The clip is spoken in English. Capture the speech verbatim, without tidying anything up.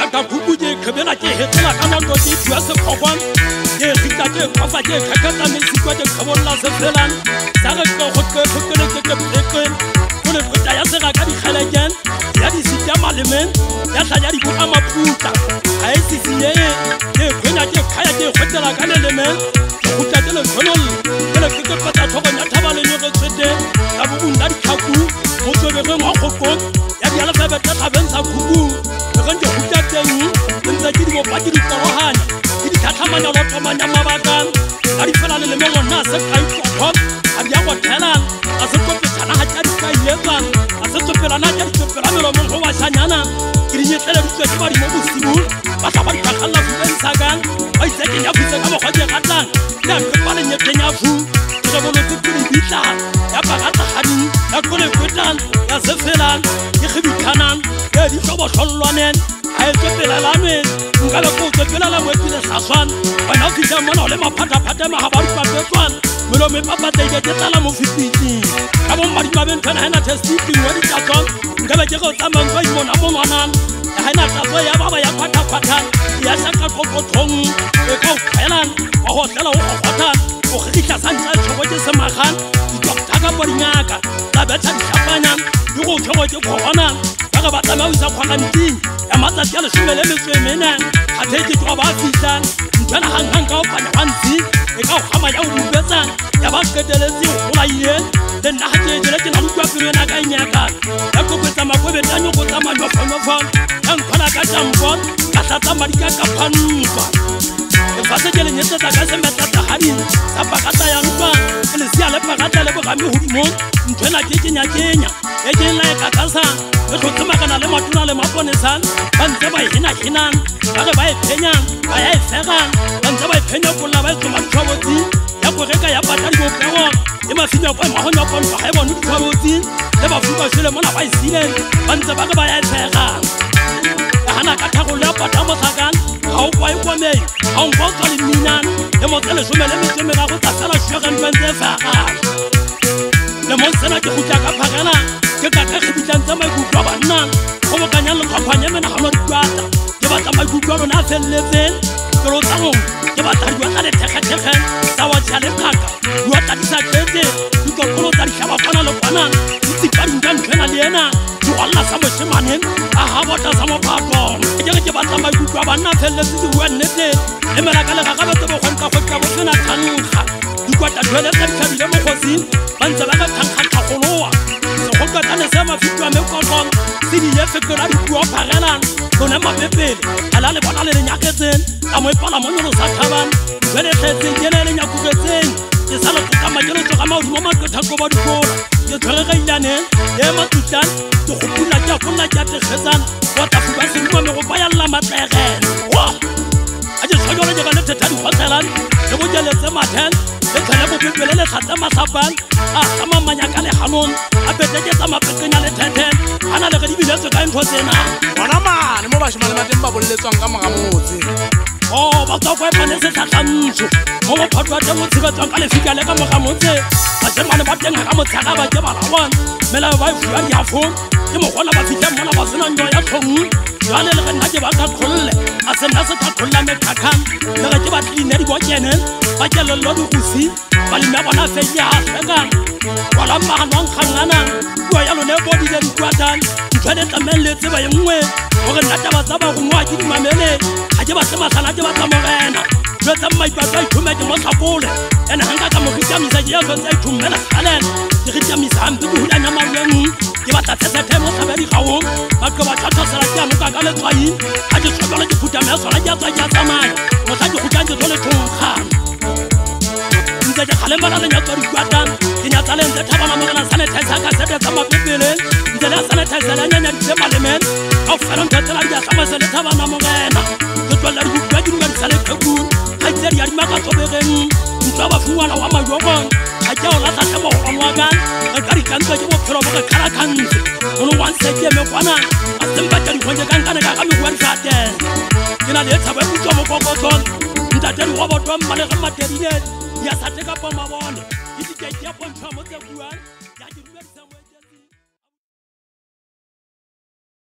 ka khukuje khebela ke hetela kana ndo ke twa se khokwan ke khita ke khofa ke khakata me sikwa ke khabolla se felan sa re ko khotke khokele ke ke brekwen kone khota ya se ga ka di khalegen ya di sita malemen ya tla ya di buka maputa a isisiye ke khwenya ke khaya ke khotela kana lemen khota ke le khonol ke le ke pata thogo nya thabale nyo ke tsete ka bubunda di khaku mo tsebe re mo khokon ya di ala ba ta benza kuku re nje khota teng ntse ke di mo pati di torohanya di tlhatlhamanya lo tomanya mabakan a di fela le le mo na se kai khokon a di a go thelang a se go petana ha tsa di ka iletsan a se tsopela na tsa di tsopela melo mo go wa shanyana ke di nyetlele di tswe ba di mo bosibu ba tla ba di khalla fu bensagang ba itse ke ya butse ka mo ga di ratlang ya ke ba le nyetlenya fu ke go mo tse di bitla ya ba ga tlhadi ya kole kwetlan ya se felang ke khibithanan ya di tlo bo hlolwanen a e tsopela la me ngala ko tsopela la mo tile saswan ba na fitla mona le maphata phata ma ha ba di papetswan melo me papa te ke tala mo fititi ka bo mari ba ben kana na testing wa di tatson ngaba ke go tsama ngwa imona mo ngwanan ya hana tatso ya baba ya phata phata ya shaka kokotong e ka upelan wa ho tla ho khotan o khitla santsa tshogo ke semagan di dokta ka bodinyaka la betsa di hlapanya di go tshogo ke khona ba ga ba tsama o isa khwanti ya matsa tya le shumele le tswe mena ha the ke twa ba fitlan ntwana hang hang ka o panya wanti e ka o khama ya o rubetsa ya ba keteletse o la ile le nna ha ke jele ke na lukwa pele na ka nyaka ya go kwetsa makwebe tanyo go tsama yo fono fon ya nkhona ka tampon ka tlatsa madika ka phantswa e fa se ke le nyetsa ka se meta ta hari sa pakata ya ntwa le sia le pakata le bogame hodimo ntwana ke kenya kenya e ke la ka kasa e go tsama kana le matuna le maponesan ba ntse ba hina hinan ba re ba e phenyang ba ya e fegang ba ntse ba e phenya go la ba tsoma tshobotsi ya go reka ya patadi go pego e mafinya kwa mahonya kwa ba e bona tshobotsi le ba fuka shele mona ba isile ba ntse ba re ba ya e fegang hana ka thago le pata mo tsakan ha o kwa e kwa me ha o kwa tsali minan e mo tsele shumele me tseme ga go tsala shwegan bente faga le mo tsena ke go tla ka phagana ke ka ka khibitlang tsa maikutlo ba nna go bokanya le tlhophanya mena ga no dikwata ke ba tsa maikutlo na felletseng ke lo tsamo ke ba tla diwa le thekhathekha tsa wa tshale phaka wa tla di sa tete di go kolo tsa di shaba fana le fana di tsikari nka ntlhena le ena di walla sa moshemanen a ha bota sa mo papo ke ke ba tsa maikutlo ba nna felletse di wa nnete e mela ka le ga ga ba tlo go nka go ka bo tsena thankga di kwata dwele tsa di thabile mo khosing ba ntse ba ka thankga tlhagoloa go ka tana sa mafitwa me kokon se di ye fetola di bua phagelang bona mapepele ala le bona le nyaketseng a mo ipala mo nyo sa thaban jele tletseng ke le nyakugetseng ke sala go kama ke lo tsoga ma mo ma ka go ba di kola ke tshwere ga ilane e ma tutlan ke go pula ke go nna ke tsetsan wa ta fuba se mo me go baya la matlegen wa a je tshoyo le ga le teta di hotelan le go jele tse mathen le tsala go pepele le khatsa masapan a kama manyaka le hanon a beteke tsa mapekenya le theten ana le ga di bile tse ka ntho tsena bona mane mo ba shimane mateng ba boletswang ka moga motse oh ba tswa kwa pane se tlatlantsho mo mo phatwa tse mo tshebetswang ka le fika le ka moga motse ba shimane ba teng ga motshaga ba ke ba lawan mela ba fuwa di afo ke mo gona ba fitla mona ba sena ndo ya tlhomu jwale le ga nna ke ba ka kholle a se nna se ka kholla me thakhan le ga ke ba tline di bokenen ba ke le lo di kusi ba le me bona fe ya feka wala mahanong khangana bua ya lone bodi le dikwatan ntshwane tlamelle tse ba yengwe gore nna taba tsa ba go ngwa ke di mamele ha ke ba tsema sala ke ba tsa morena jwa tsa maipatsa ithume ke mo tlhapole ene hanga ka mo khitamisa ke ya tsa ithumela salen ke khitamisa ampe di hulanya maweng ke ba tsa tsa mo tsabedi gawo ba ke ba tsa sala ke anu ka ka le tswai ha ke tshwala ke phutama sala ke tsa ke tsamaya mo sa ke khutanje tole thongkha ntse ke khale mala le nyatsa di kwatan ke nyatsa le ntse thabana mo kana sanitizer ka sete tsa mapepele ntse le sanitizer la nyanya di tsema le men a fara ntse la dia sama se le thabana mo ngena ke tlola di bua di ngadi sale pheku ha itse ya di maka tsobegeng ntse ba fuwana wa majogo ha ke o la tsa mo go nwa kan ka ka di kantse ke bo phelo bo ka khala kantse ono wan se ke me kwana a tsemba tsa di khonje kan kana ka ka me kwa tsate ke na le tsaba bu tso mo kokotson ntate di wa botwa mmale ga materile ya sa teka pa mabone ke ke ke ya pontsha mo tse buang ya di